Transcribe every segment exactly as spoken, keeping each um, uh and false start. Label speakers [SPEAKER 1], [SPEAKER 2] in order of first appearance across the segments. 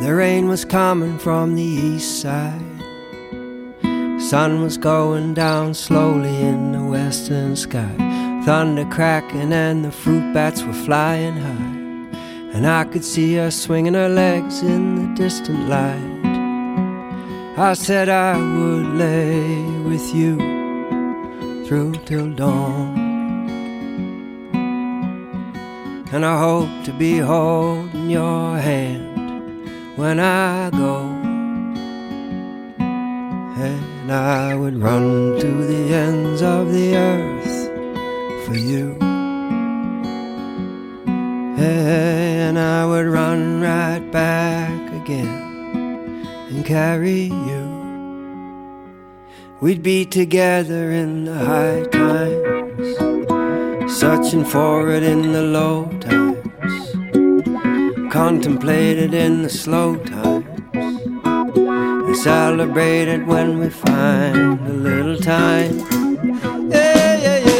[SPEAKER 1] The rain was coming from the east side. Sun was going down slowly in the western sky. Thunder cracking and the fruit bats were flying high. And I could see her swinging her legs in the distant light. I said I would lay with you through till dawn, and I hope to be holding your hand when I go. And I would run to the ends of the earth for you. And I would run right back again and carry you. We'd be together in the high times, searching for it in the low times, contemplate it in the slow times, and celebrate it when we find a little time. Yeah, yeah, yeah.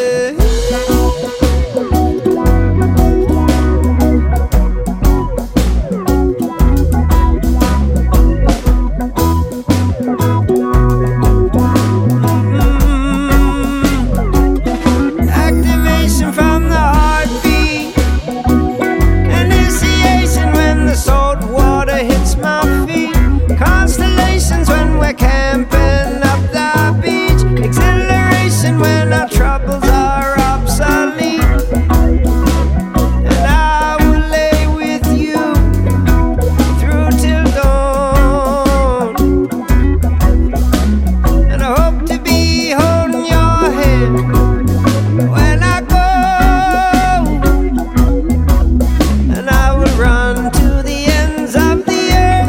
[SPEAKER 1] Constellations when we're camping up the beach. Exhilaration when our troubles are obsolete. And I will lay with you through till dawn. And I hope to be holding your hand when I go. And I will run to the ends of the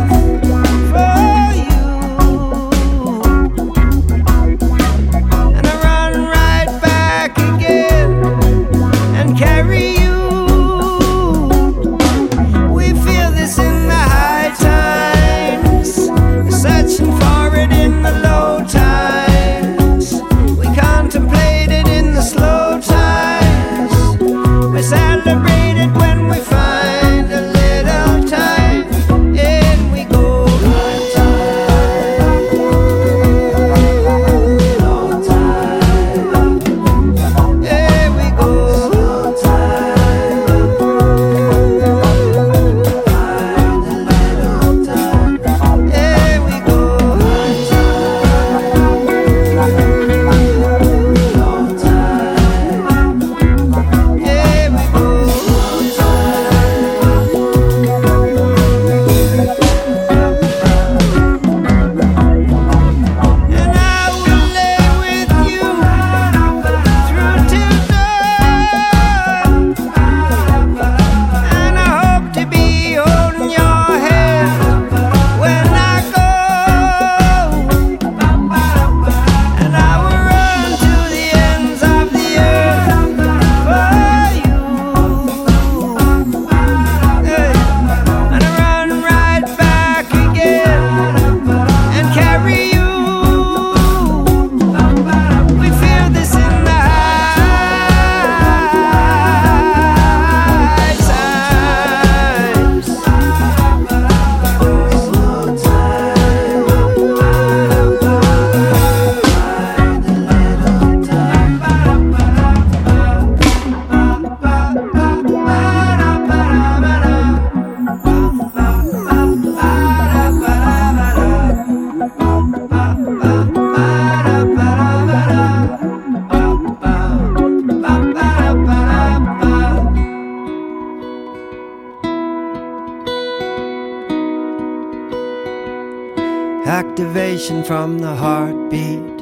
[SPEAKER 1] activation from the heartbeat,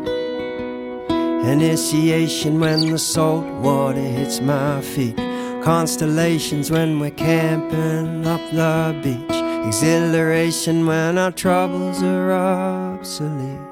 [SPEAKER 1] initiation when the salt water hits my feet, constellations when we're camping up the beach, exhilaration when our troubles are obsolete.